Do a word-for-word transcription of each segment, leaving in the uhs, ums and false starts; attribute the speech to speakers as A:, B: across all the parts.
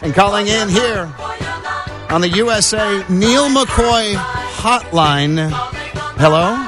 A: And calling in here on the U S A Neil McCoy hotline. Hello?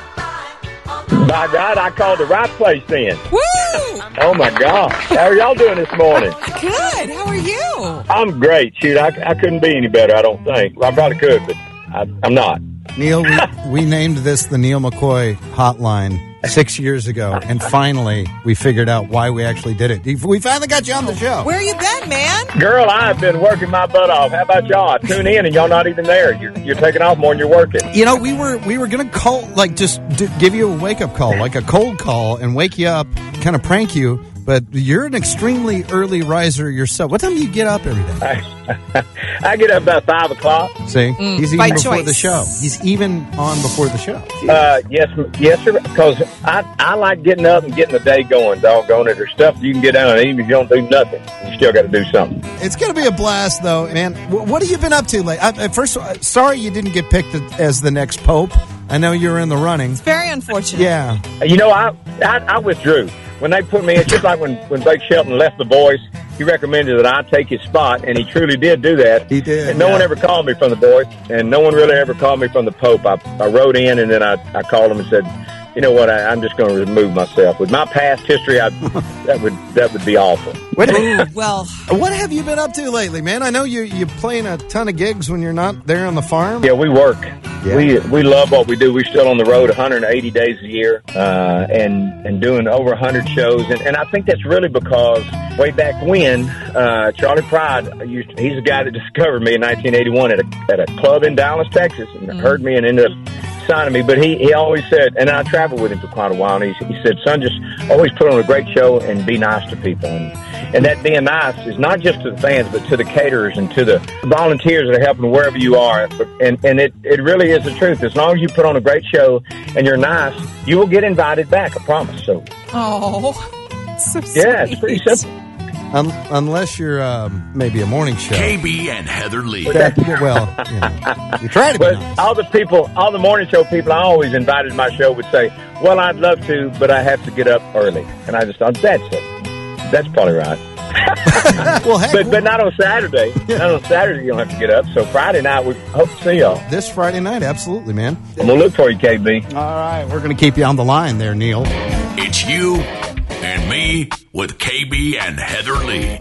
B: By God, I called the right place then.
C: Woo!
B: Oh, my God. How are y'all doing this morning?
C: Good. How are you?
B: I'm great. Shoot, I, I couldn't be any better, I don't think. Well, I probably could, but I, I'm not.
A: Neil, we, we named this the Neil McCoy hotline six years ago, and finally we figured out why we actually did it. We finally got you on the show.
C: Where you been, man?
B: Girl, I have been working my butt off. How about y'all? I tune in and y'all not even there. You're, you're taking off more than you're working.
A: You know, we were we were going to call, like, just d- give you a wake-up call, like a cold call, and wake you up, kind of prank you. But you're an extremely early riser yourself. What time do you get up every day?
B: I, I get up about five o'clock.
A: See?
C: Mm,
A: He's even
C: by
A: before
C: choice.
A: the show. He's even on before the show.
B: Uh, yes, yes, sir. Because I, I like getting up and getting the day going, doggone it. There's stuff you can get done, even if you don't do nothing. You still got to do something.
A: It's going to be a blast, though, man. W- what have you been up to lately? I, first, uh, sorry you didn't get picked as the next pope. I know you were in the running.
C: It's very unfortunate.
A: Yeah.
B: You know, I, I I withdrew. When they put me in, it's just like when, when Blake Shelton left The Voice, he recommended that I take his spot, and he truly did do that.
A: He did.
B: And no
A: yeah.
B: one ever called me from The Voice, and no one really ever called me from the Pope. I, I wrote in, and then I, I called him and said, you know what, I, I'm just going to remove myself. With my past history, I, that would that would be awful.
A: What,
C: Ooh, well,
A: what have you been up to lately, man? I know you, you're playing a ton of gigs when you're not there on the farm.
B: Yeah, we work.
A: Yeah.
B: We we love what we do. We're still on the road one hundred eighty days a year uh, and and doing over one hundred shows. And, and I think that's really because way back when, uh, Charlie Pride, used to, he's the guy that discovered me in nineteen eighty-one at a, at a club in Dallas, Texas, and
C: Mm.
B: heard me and ended up signing me. But he, he always said, and I traveled with him for quite a while, and he, he said, son, just always put on a great show and be nice to people. And, and that being nice is not just to the fans, but to the caterers and to the volunteers that are helping wherever you are. And, and it, it really is the truth. As long as you put on a great show and you're nice, you will get invited back, I promise. So,
C: oh, so
B: yeah,
C: sweet.
B: it's pretty simple.
A: Un- unless you're um, maybe a morning show.
D: K B and Heather Lee.
A: That- well, you know, you try to be
B: But
A: nice.
B: all the people, all the morning show people I always invited to my show would say, well, I'd love to, but I have to get up early. And I just thought, that's it. That's probably right.
A: Well, heck,
B: But but not on Saturday. Not on Saturday you don't have to get up. So Friday night, we hope to see y'all.
A: this Friday night, absolutely, man.
B: I'm going to look for you, K B.
A: All right, we're going to keep you on the line there, Neil.
D: It's you and me with K B and Heather Lee.